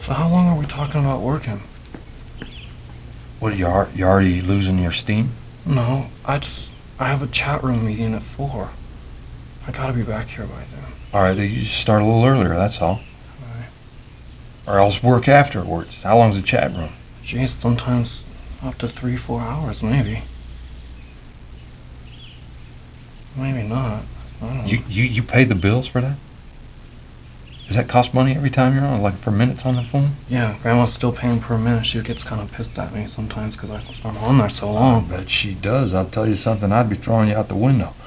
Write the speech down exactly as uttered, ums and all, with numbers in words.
So how long are we talking about working? What, are you, ar- you already losing your steam? No, I just... I have a chat room meeting at four. I gotta be back here by then. Alright, you just start a little earlier, that's all. Alright. Or else work afterwards. How long's the chat room? Geez, sometimes up to three, four hours, maybe. Maybe not. I don't You, know. you, you pay the bills for that? Does that cost money every time you're on, like for minutes on the phone? Yeah, Grandma's still paying per minute. She gets kind of pissed at me sometimes because I'm on there so I long. bet she does. I'll tell you something, I'd be throwing you out the window.